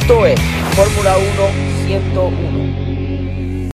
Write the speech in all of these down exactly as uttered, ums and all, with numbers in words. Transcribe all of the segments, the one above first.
Esto es Fórmula uno ciento uno.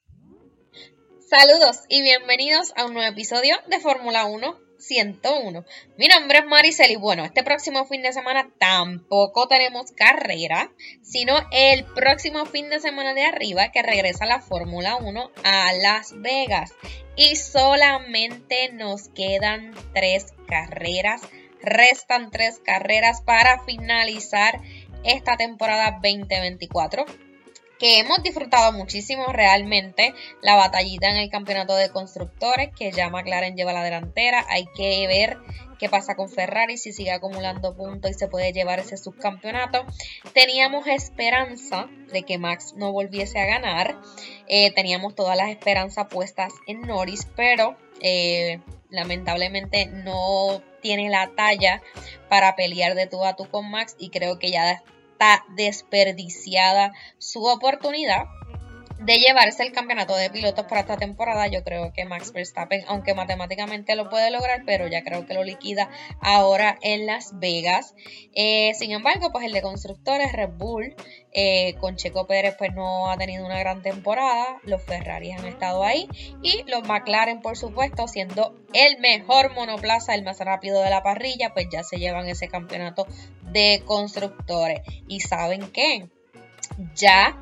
Saludos y bienvenidos a un nuevo episodio de Fórmula uno ciento uno. Mi nombre es Maricel y bueno, este próximo fin de semana tampoco tenemos carrera, sino el próximo fin de semana de arriba que regresa la Fórmula uno a Las Vegas. Y solamente nos quedan tres carreras, restan tres carreras para finalizar esta temporada veinte veinticuatro. Que hemos disfrutado muchísimo realmente la batallita en el campeonato de constructores, que ya McLaren lleva la delantera. Hay que ver qué pasa con Ferrari, si sigue acumulando puntos y se puede llevar ese subcampeonato. Teníamos esperanza de que Max no volviese a ganar, eh, teníamos todas las esperanzas puestas en Norris, pero eh, lamentablemente no tiene la talla para pelear de tú a tú con Max y creo que ya está desperdiciada su oportunidad de llevarse el campeonato de pilotos para esta temporada. Yo creo que Max Verstappen, aunque matemáticamente lo puede lograr, pero ya creo que lo liquida ahora en Las Vegas. Eh, sin embargo, pues el de constructores, Red Bull, eh, con Checo Pérez, pues no ha tenido una gran temporada. Los Ferrari han estado ahí y los McLaren, por supuesto, siendo el mejor monoplaza, el más rápido de la parrilla, pues ya se llevan ese campeonato de constructores. ¿Y saben qué? Ya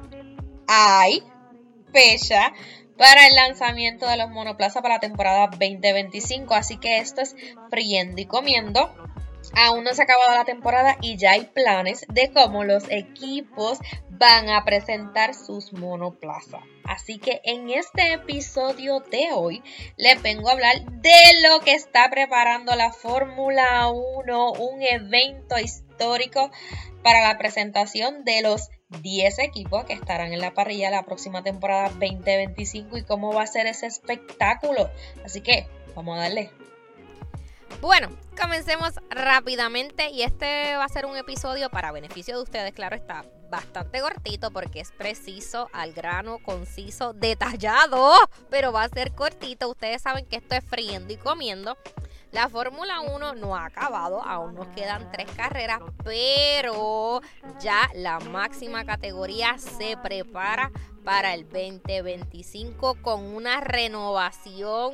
hay fecha para el lanzamiento de los monoplazas para la temporada veinte veinticinco, así que esto es friendo y comiendo. Aún no se ha acabado la temporada y ya hay planes de cómo los equipos van a presentar sus monoplazas. Así que en este episodio de hoy les vengo a hablar de lo que está preparando la Fórmula uno, un evento histórico para la presentación de los diez equipos que estarán en la parrilla la próxima temporada veinte veinticinco y cómo va a ser ese espectáculo. Así que vamos a darle. Bueno, comencemos rápidamente y este va a ser un episodio para beneficio de ustedes, claro está, bastante cortito porque es preciso, al grano, conciso, detallado, pero va a ser cortito. Ustedes saben que esto es friendo y comiendo. La Fórmula uno no ha acabado, aún nos quedan tres carreras, pero ya la máxima categoría se prepara para el veinte veinticinco con una renovación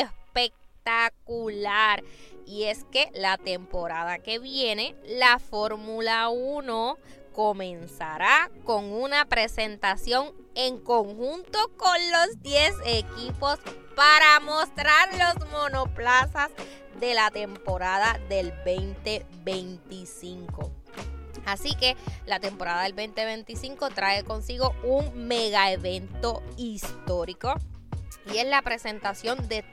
espectacular. Y es que la temporada que viene, la Fórmula uno comenzará con una presentación en conjunto con los diez equipos para mostrar los monoplazas de la temporada del veinte veinticinco. Así que la temporada del veinte veinticinco trae consigo un mega evento histórico y es la presentación de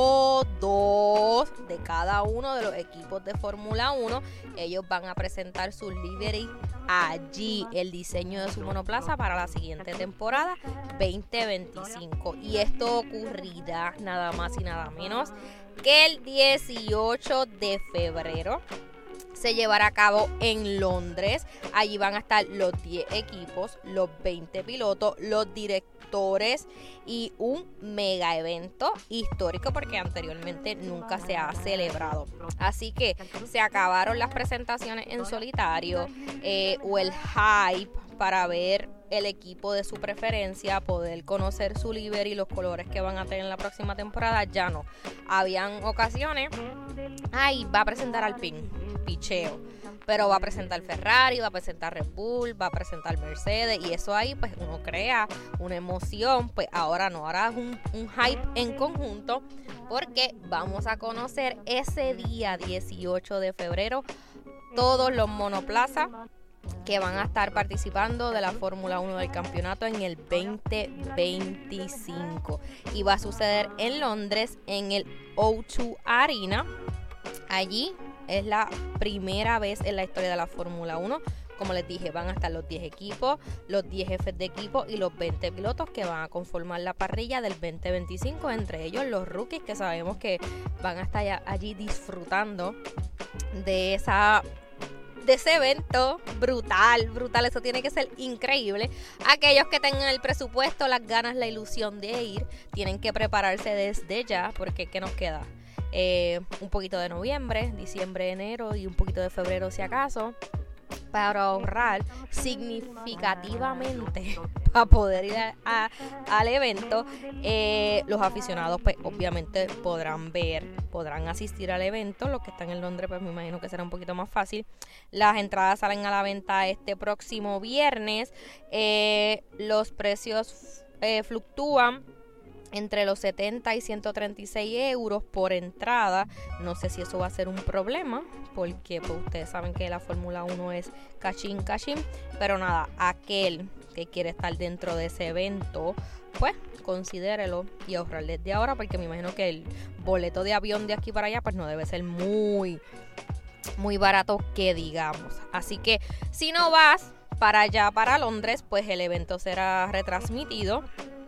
todos, de cada uno de los equipos de Fórmula uno. Ellos van a presentar sus livery allí, el diseño de su monoplaza para la siguiente temporada veinte veinticinco. Y esto ocurrirá nada más y nada menos que el dieciocho de febrero. Se llevará a cabo en Londres. Allí van a estar los diez equipos, los veinte pilotos, los directores y un mega evento histórico porque anteriormente nunca se ha celebrado. Así que se acabaron las presentaciones en solitario eh, o el hype para ver el equipo de su preferencia, poder conocer su livery y los colores que van a tener en la próxima temporada. Ya no. Habían ocasiones, ay, va a presentar Alpine, picheo, pero va a presentar Ferrari, va a presentar Red Bull, va a presentar Mercedes y eso ahí pues uno crea una emoción. Pues ahora no, ahora es un, un hype en conjunto porque vamos a conocer ese día dieciocho de febrero todos los monoplazas que van a estar participando de la Fórmula uno del campeonato en el veinte veinticinco y va a suceder en Londres en el O dos Arena. Allí es la primera vez en la historia de la Fórmula uno. Como les dije, van a estar los diez equipos, los diez jefes de equipo y los veinte pilotos que van a conformar la parrilla del veinte veinticinco, entre ellos los rookies que sabemos que van a estar allí disfrutando de esa de ese evento brutal, brutal, eso tiene que ser increíble. Aquellos que tengan el presupuesto, las ganas, la ilusión de ir, tienen que prepararse desde ya, porque ¿qué nos queda? Eh, un poquito de noviembre, diciembre, enero y un poquito de febrero si acaso, para ahorrar significativamente para poder ir a, a, al evento. Eh, los aficionados pues obviamente podrán ver, podrán asistir al evento. Los que están en Londres pues me imagino que será un poquito más fácil. Las entradas salen a la venta este próximo viernes. Eh, los precios eh, fluctúan entre los setenta y ciento treinta y seis euros por entrada. No sé si eso va a ser un problema, porque pues, ustedes saben que la Fórmula uno es cachín, cachín. Pero nada, aquel que quiere estar dentro de ese evento, pues considérelo y ahorrar desde ahora, porque me imagino que el boleto de avión de aquí para allá pues no debe ser muy, muy barato que digamos. Así que si no vas para allá, para Londres, pues el evento será retransmitido.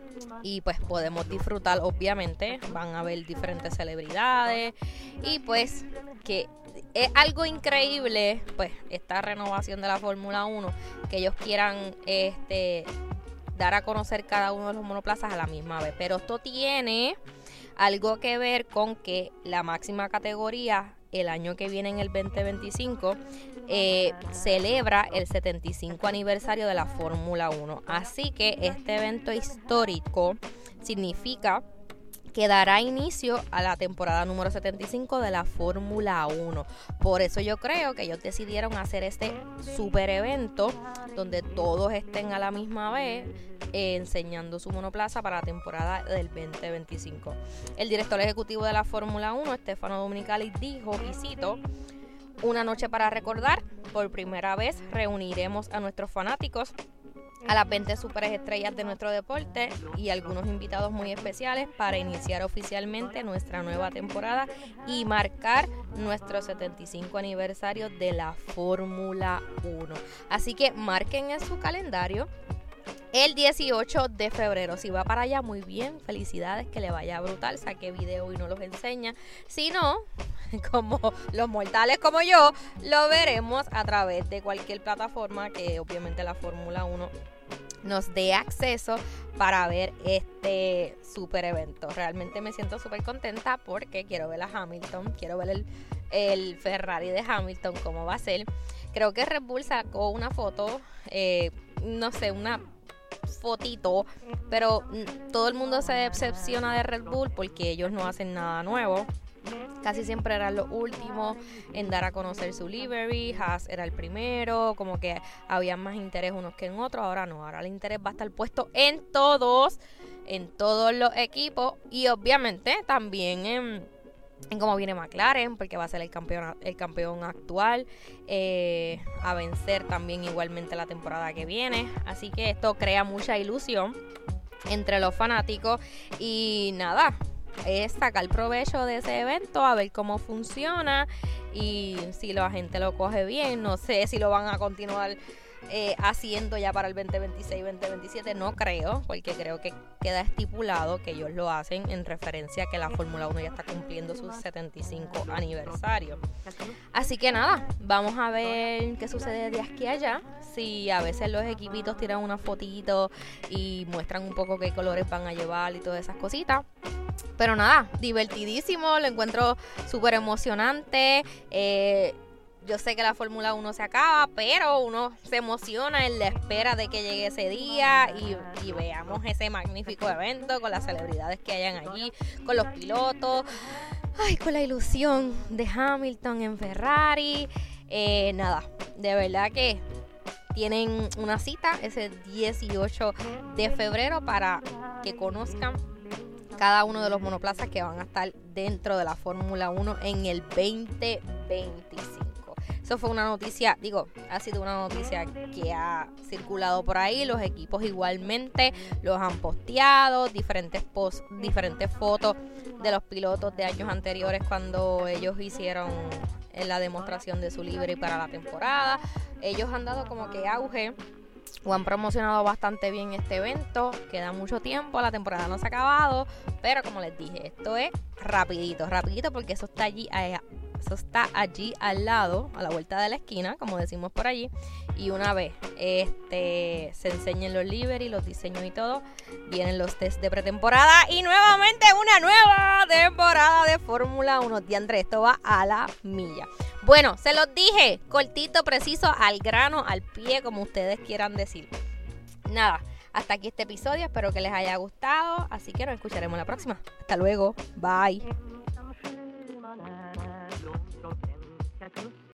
Y pues podemos disfrutar, obviamente, van a haber diferentes celebridades y pues que es algo increíble, pues esta renovación de la Fórmula uno, que ellos quieran este dar a conocer cada uno de los monoplazas a la misma vez, pero esto tiene algo que ver con que la máxima categoría el año que viene, en el veinte veinticinco, eh, celebra el setenta y cinco aniversario de la Fórmula uno. Así que este evento histórico significa que dará inicio a la temporada número setenta y cinco de la Fórmula uno. Por eso yo creo que ellos decidieron hacer este super evento donde todos estén a la misma vez eh, enseñando su monoplaza para la temporada del veinte veinticinco. El director ejecutivo de la Fórmula uno, Stefano Domenicali, dijo, y cito: "Una noche para recordar. Por primera vez reuniremos a nuestros fanáticos, a las veinte superestrellas de nuestro deporte y algunos invitados muy especiales para iniciar oficialmente nuestra nueva temporada y marcar nuestro setenta y cinco aniversario de la Fórmula uno. Así que marquen en su calendario el dieciocho de febrero. Si va para allá, muy bien, felicidades, que le vaya brutal. Saque video y no los enseña. Si no, como los mortales como yo, lo veremos a través de cualquier plataforma que obviamente la Fórmula uno nos dé acceso para ver este super evento. Realmente me siento súper contenta porque quiero ver a Hamilton, quiero ver el, el Ferrari de Hamilton, cómo va a ser. Creo que Red Bull sacó una foto, eh, no sé, una fotito, pero todo el mundo se decepciona de Red Bull porque ellos no hacen nada nuevo. Casi siempre eran los últimos en dar a conocer su livery. Haas era el primero, como que había más interés unos que en otros. Ahora no, ahora el interés va a estar puesto en todos, en todos los equipos y obviamente también en, en cómo viene McLaren, porque va a ser el campeón, el campeón actual, eh, a vencer también igualmente la temporada que viene. Así que esto crea mucha ilusión entre los fanáticos y nada, es sacar provecho de ese evento, a ver cómo funciona y si la gente lo coge bien. No sé si lo van a continuar eh, haciendo ya para el veinte veintiséis, veinte veintisiete, no creo, porque creo que queda estipulado que ellos lo hacen en referencia a que la Fórmula uno ya está cumpliendo su setenta y cinco aniversario. Así que nada, vamos a ver qué sucede de aquí a allá. Si a veces los equipitos tiran una fotito y muestran un poco qué colores van a llevar y todas esas cositas. Pero nada, divertidísimo, lo encuentro súper emocionante. Eh, yo sé que la Fórmula uno se acaba, pero uno se emociona en la espera de que llegue ese día y, y veamos ese magnífico evento con las celebridades que hayan allí, con los pilotos, ay, con la ilusión de Hamilton en Ferrari. Eh, nada, de verdad que tienen una cita ese dieciocho de febrero para que conozcan cada uno de los monoplazas que van a estar dentro de la Fórmula uno en el veinte veinticinco. Eso fue una noticia, digo, ha sido una noticia que ha circulado por ahí. Los equipos igualmente los han posteado, diferentes posts, diferentes fotos de los pilotos de años anteriores cuando ellos hicieron la demostración de su livery para la temporada. Ellos han dado como que auge o han promocionado bastante bien este evento. Queda mucho tiempo, la temporada no se ha acabado, pero como les dije, esto es rapidito, rapidito porque eso está allí a, Eso está allí al lado, a la vuelta de la esquina, como decimos por allí. Y una vez este, se enseñen los livery, los diseños y todo, vienen los test de pretemporada y nuevamente una nueva temporada de Fórmula uno. Diandre, esto va a la milla. Bueno, se los dije, cortito, preciso, al grano, al pie, como ustedes quieran decir. Nada, hasta aquí este episodio, espero que les haya gustado, así que nos escucharemos la próxima. Hasta luego, bye.